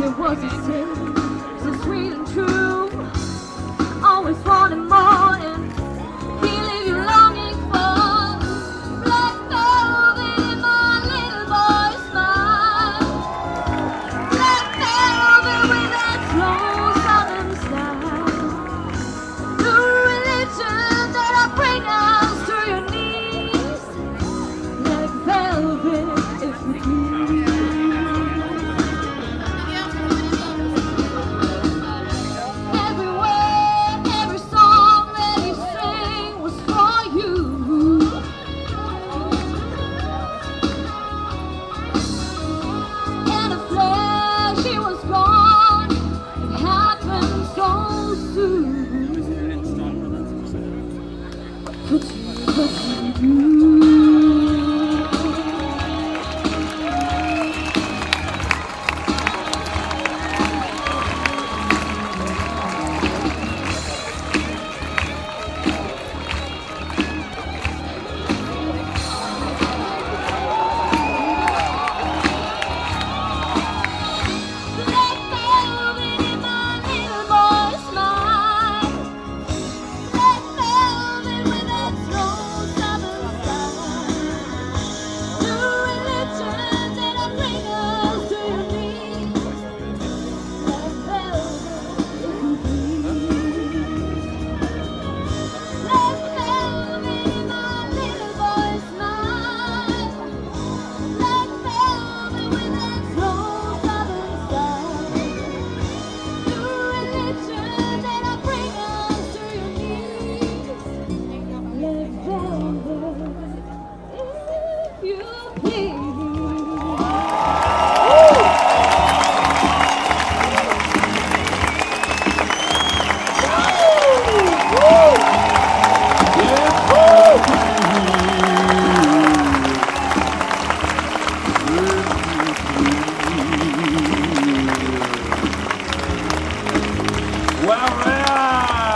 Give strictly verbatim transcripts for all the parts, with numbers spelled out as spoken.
it was a sin, so sweet and true. Always wanting more and feeling you longing for. Black velvet in my little boy's smile. Black velvet with that slow southern style. The religion that I bring us to your knees. Black velvet, if you please.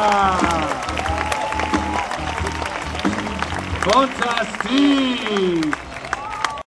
Fantastique!